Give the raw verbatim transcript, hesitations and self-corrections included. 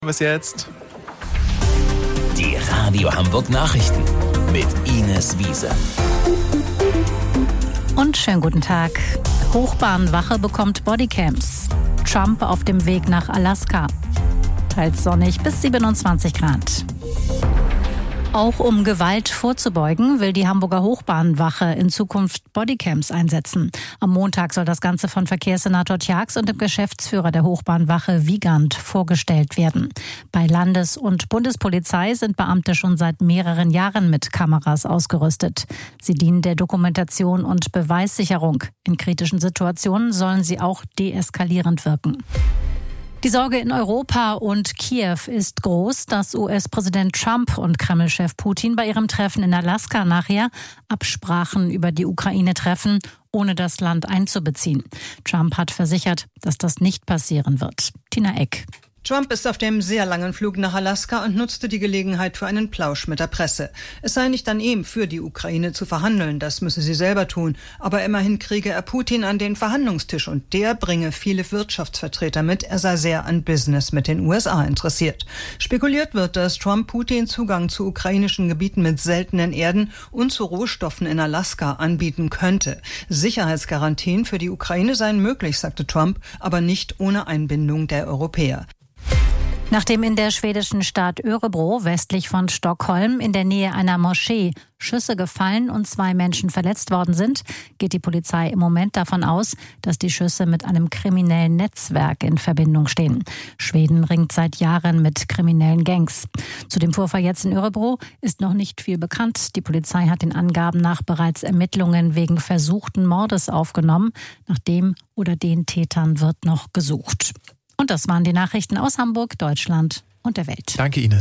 Bis jetzt. Die Radio Hamburg Nachrichten mit Ines Wiese. Und schönen guten Tag. Hochbahnwache bekommt Bodycams. Trump auf dem Weg nach Alaska. Teils sonnig bis siebenundzwanzig Grad. Auch um Gewalt vorzubeugen, will die Hamburger Hochbahnwache in Zukunft Bodycams einsetzen. Am Montag soll das Ganze von Verkehrssenator Tjax und dem Geschäftsführer der Hochbahnwache Wiegand vorgestellt werden. Bei Landes- und Bundespolizei sind Beamte schon seit mehreren Jahren mit Kameras ausgerüstet. Sie dienen der Dokumentation und Beweissicherung. In kritischen Situationen sollen sie auch deeskalierend wirken. Die Sorge in Europa und Kiew ist groß, dass U S-Präsident Trump und Kreml-Chef Putin bei ihrem Treffen in Alaska nachher Absprachen über die Ukraine treffen, ohne das Land einzubeziehen. Trump hat versichert, dass das nicht passieren wird. Tina Eck. Trump ist auf dem sehr langen Flug nach Alaska und nutzte die Gelegenheit für einen Plausch mit der Presse. Es sei nicht an ihm, für die Ukraine zu verhandeln, das müsse sie selber tun. Aber immerhin kriege er Putin an den Verhandlungstisch und der bringe viele Wirtschaftsvertreter mit. Er sei sehr an Business mit den U S A interessiert. Spekuliert wird, dass Trump Putin Zugang zu ukrainischen Gebieten mit seltenen Erden und zu Rohstoffen in Alaska anbieten könnte. Sicherheitsgarantien für die Ukraine seien möglich, sagte Trump, aber nicht ohne Einbindung der Europäer. Nachdem in der schwedischen Stadt Örebro westlich von Stockholm in der Nähe einer Moschee Schüsse gefallen und zwei Menschen verletzt worden sind, geht die Polizei im Moment davon aus, dass die Schüsse mit einem kriminellen Netzwerk in Verbindung stehen. Schweden ringt seit Jahren mit kriminellen Gangs. Zu dem Vorfall jetzt in Örebro ist noch nicht viel bekannt. Die Polizei hat den Angaben nach bereits Ermittlungen wegen versuchten Mordes aufgenommen. Nach dem oder den Tätern wird noch gesucht. Und das waren die Nachrichten aus Hamburg, Deutschland und der Welt. Danke, Ines.